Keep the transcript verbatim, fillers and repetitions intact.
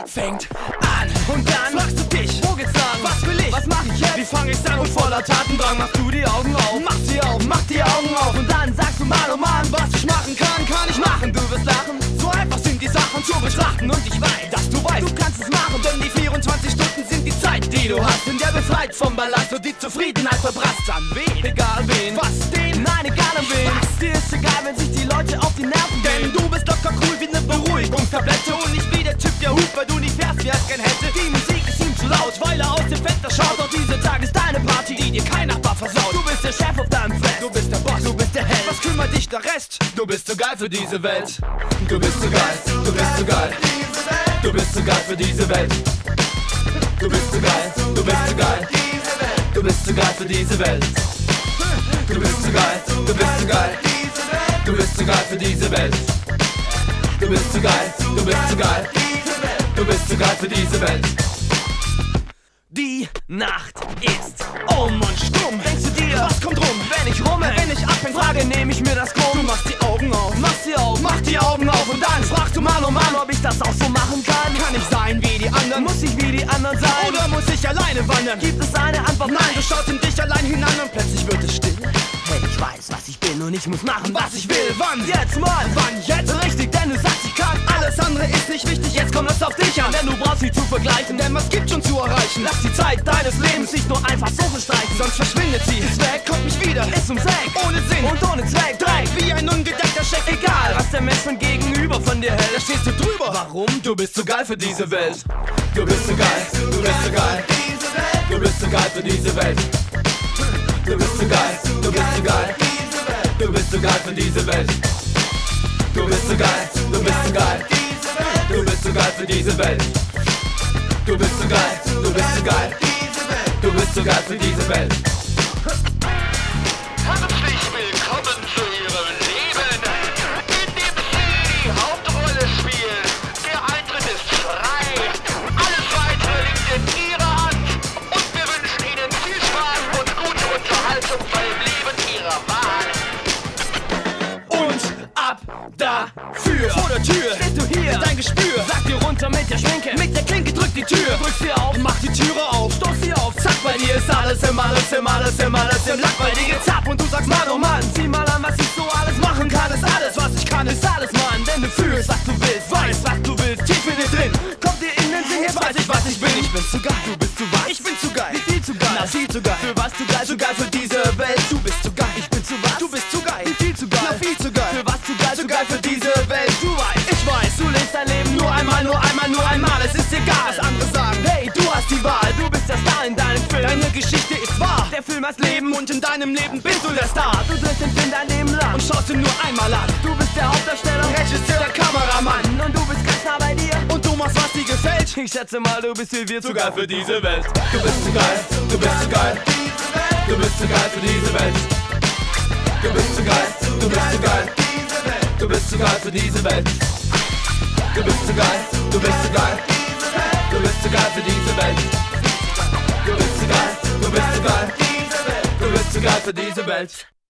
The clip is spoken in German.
fängt an. Und dann fragst du dich, wo geht's lang? Was will ich? Was mach ich jetzt? Wie fang ich's an? Und voller Tatendrang machst du die Augen auf. Mach sie auf, mach die Augen auf. Und dann sagst du mal, oh Mann, was ich machen kann, kann ich machen. Du wirst lachen, so einfach sind die Sachen zu betrachten. Und ich weiß, dass du weißt, du kannst es machen. Denn die vierundzwanzig Stunden sind die Zeit, die du hast. In der befreit vom Ballast und die Zufriedenheit verbrast. An wen? Egal wen. Was den? Nein, egal an wen. Was? Dir ist egal, wenn sich die Leute auf die Nerven gehen. Denn du bist locker cool wie ne Beruhigungstablette. Und nicht wie der Typ, der hupt, weil du nicht fährst, wie er es gern hätte. Die Musik ist ihm zu laut, weil er aus dem Fenster schaut. Doch dieser Tag ist deine Party, die dir kein Nachbar versaut. Du bist der Chef auf deinem Fest. Du bist der Boss, du bist der Held. Was kümmert dich der Rest? Du bist zu geil für diese Welt. Du bist zu geil, du bist zu geil. Du bist zu geil für diese Welt. Du bist zu geil, du bist zu geil. Du bist zu geil für diese Welt. Du bist zu geil, du bist zu geil. Du bist zu geil für diese Welt. Du bist zu geil, du bist zu geil. Du bist zu geil für diese Welt. Die Nacht ist um und stumm. Denkst du dir, was kommt rum, wenn ich rumme? Wenn ich abhäng, frage, nehm ich mir das krumm. Du machst die Augen auf, machst sie auf, mach die Augen auf. Und dann fragst du Mann, oh Mann, ob ich das auch so machen kann. Kann ich sein wie die anderen? Muss ich wie die anderen sein? Oder muss ich alleine wandern? Gibt es eine Antwort? Nein, du schaust in dich allein hinein und plötzlich wird es still. Hey, ich weiß, was ich bin und ich muss machen, was ich will. Wann? Jetzt, Mann! Wann? Jetzt? Richtig, denn du sagst, ich kann. Alles andere ist nicht wichtig, jetzt kommt es auf dich an. Denn du brauchst sie zu vergleichen, denn was gibt schon zu erreichen? Lass die Zeit deines Lebens nicht nur einfach so verstreichen, sonst verschwindet sie. Ist weg, kommt nicht wieder, ist ums Eck. Ohne Sinn und ohne Zweck, Dreck, wie ein ungedeckter Scheck. Egal, was der Mensch von gegenüber von dir hält, da stehst du drüber. Warum? Du bist zu geil für diese Welt. Du bist zu geil, du bist zu geil. Du bist zu geil für diese Welt. Du bist zu geil, du bist zu geil. Du bist zu geil für diese Welt. Du bist zu geil, du bist zu geil. Du bist zu geil für diese Welt. Du bist zu geil, du bist zu geil. Du bist zu geil für diese Welt. Herzlich willkommen zu Ihrem Leben, in dem Sie die Hauptrolle spielen. Der Eintritt ist frei. Alles weitere liegt in Ihrer Hand. Und wir wünschen Ihnen viel Spaß und gute Unterhaltung beim Leben Ihrer Wahl. Und ab dafür. Vor der Tür stehst du hier, dein Gespür. Sag dir runter mit der Schminke, mit der Klinke drück die Tür. Drück sie auf, mach die Türe auf, stoß sie auf. Zack, bei dir ist alles im alles, im alles, im alles, im Lack. Bei dir geht's ab und du sagst, Mann, oh Mann, sieh mal an, was ich so alles machen kann. Ist alles, was ich kann, ist alles, Mann. Denn du fühlst, was du willst, weißt, was du willst, tief in dir drin. Kommt dir in den Sinn, jetzt weiß ich, was ich bin. Ich bin zu geil, du bist zu was? Ich bin zu geil. Wie viel zu geil? Na, viel zu geil. Für was zu geil? Zu geil für diese Welt. Du bist zu geil. Ich bin zu was? Du bist zu geil. Wie viel zu geil? Na, viel zu geil. Für was zu geil? Zu geil für diese Welt. Du weißt, ich weiß, du lebst dein Leben nur einmal, nur einmal, nur einmal. Es ist egal, was andere sagen. Hey, du hast die Wahl. Du bist der Star in deinem Film. Deine Geschichte ist wahr. Der Film heißt Leben und in deinem Leben bist du der Star. Du drehst den Film dein Leben lang und schaust ihn nur einmal an. Du bist der Hauptdarsteller, Regisseur, der Kameramann. Und du bist ganz nah bei dir und du machst, was dir gefällt. Ich schätze mal, du bist wie wir zu geil für diese Welt. Du bist zu geil, du bist zu geil. Du bist zu geil für diese Welt. Du bist zu geil, du bist zu geil. Du bist zu geil für diese Welt. Du bist zu geil, du bist zu geil. Du bist zu geil für diese Welt. Du bist zu geil, du bist zu geil. Du bist zu geil für diese Welt.